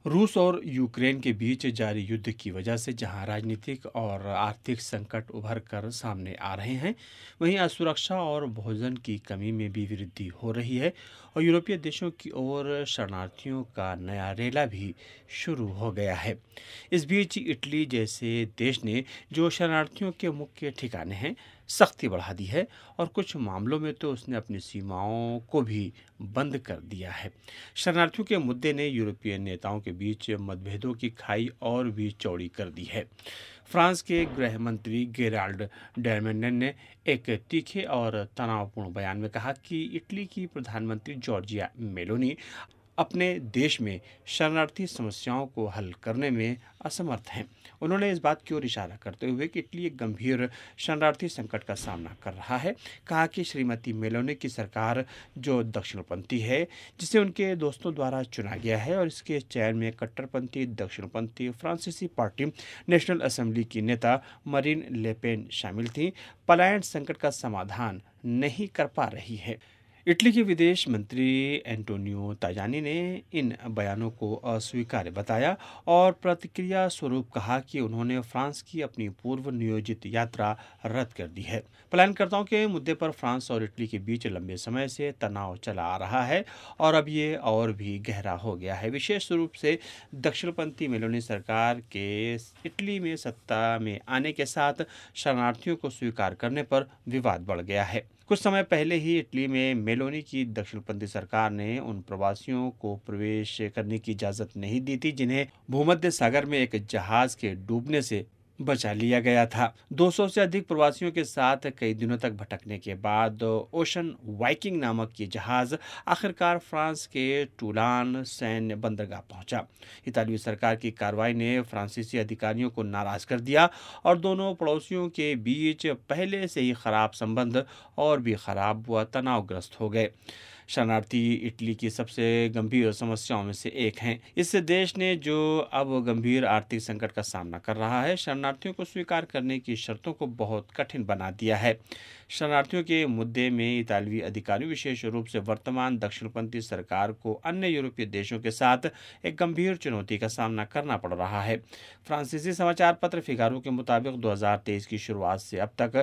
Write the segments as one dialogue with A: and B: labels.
A: रूस और यूक्रेन के बीच जारी युद्ध की वजह से जहां राजनीतिक और आर्थिक संकट उभर कर सामने आ रहे हैं, वहीं असुरक्षा और भोजन की कमी में भी वृद्धि हो रही है और यूरोपीय देशों की ओर शरणार्थियों का नया रेला भी शुरू हो गया है। इस बीच इटली जैसे देश ने, जो शरणार्थियों के मुख्य ठिकाने हैं, सख्ती बढ़ा दी है और कुछ मामलों में तो उसने अपनी सीमाओं को भी बंद कर दिया है। शरणार्थियों के मुद्दे ने यूरोपीय नेताओं के बीच मतभेदों की खाई और भी चौड़ी कर दी है। फ्रांस के गृह मंत्री गेराल्ड डैर्मेनन ने एक तीखे और तनावपूर्ण बयान में कहा कि इटली की प्रधानमंत्री जॉर्जिया मेलोनी अपने देश में शरणार्थी समस्याओं को हल करने में असमर्थ हैं। उन्होंने इस बात की ओर इशारा करते हुए कि इटली एक गंभीर शरणार्थी संकट का सामना कर रहा है, कहा कि श्रीमती मेलोनी की सरकार, जो दक्षिणपंथी है, जिसे उनके दोस्तों द्वारा चुना गया है, और इसके चयन में कट्टरपंथी दक्षिणपंथी फ्रांसीसी पार्टी नेशनल असेंबली की नेता मरीन लेपेन शामिल थी, पलायन संकट का समाधान नहीं कर पा रही है। इटली के विदेश मंत्री एंटोनियो ताजानी ने इन बयानों को अस्वीकार्य बताया और प्रतिक्रिया स्वरूप कहा कि उन्होंने फ्रांस की अपनी पूर्व नियोजित यात्रा रद्द कर दी है। पलायनकर्ताओं के मुद्दे पर फ्रांस और इटली के बीच लंबे समय से तनाव चला आ रहा है और अब ये और भी गहरा हो गया है। विशेष रूप से दक्षिणपंथी मेलोनी सरकार के इटली में सत्ता में आने के साथ शरणार्थियों को स्वीकार करने पर विवाद बढ़ गया है। कुछ समय पहले ही इटली में मेलोनी की दक्षिणपंथी सरकार ने उन प्रवासियों को प्रवेश करने की इजाज़त नहीं दी थी जिन्हें भूमध्य सागर में एक जहाज के डूबने से बचा लिया गया था। 200 से अधिक प्रवासियों के साथ कई दिनों तक भटकने के बाद ओशन वाइकिंग नामक ये जहाज आखिरकार फ्रांस के टूलान सैन्य बंदरगाह पहुंचा। इतालवी सरकार की कार्रवाई ने फ्रांसीसी अधिकारियों को नाराज कर दिया और दोनों पड़ोसियों के बीच पहले से ही खराब संबंध और भी खराब व तनावग्रस्त हो गए। शरणार्थी इटली की सबसे गंभीर समस्याओं में से एक हैं। इस देश ने, जो अब गंभीर आर्थिक संकट का सामना कर रहा है, शरणार्थियों को स्वीकार करने की शर्तों को बहुत कठिन बना दिया है। शरणार्थियों के मुद्दे में इतालवी अधिकारी, विशेष रूप से वर्तमान दक्षिणपंथी सरकार को, अन्य यूरोपीय देशों के साथ एक गंभीर चुनौती का सामना करना पड़ रहा है। फ्रांसीसी समाचार पत्र फिगारो के मुताबिक 2023 की शुरुआत से अब तक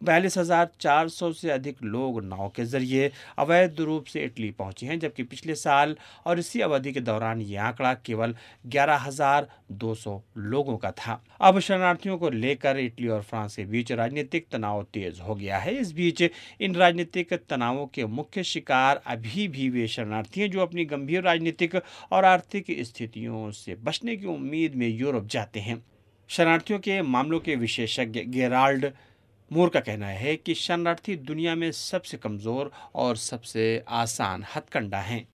A: 42,400 से अधिक लोग नाव के जरिए अवैध रूप से इटली पहुंचे हैं, जबकि पिछले साल और इसी अवधि के दौरान यह आंकड़ा केवल 11,200 लोगों का था। अब शरणार्थियों को लेकर इटली और फ्रांस के बीच राजनीतिक तनाव तेज हो गया है। इस बीच इन राजनीतिक तनावों के मुख्य शिकार अभी भी वे शरणार्थी हैं जो अपनी गंभीर राजनीतिक और आर्थिक स्थितियों से बचने की उम्मीद में यूरोप जाते हैं। शरणार्थियों के मामलों के विशेषज्ञ गेराल्ड मूर का कहना है कि शरणार्थी दुनिया में सबसे कमजोर और सबसे आसान हथकंडा हैं।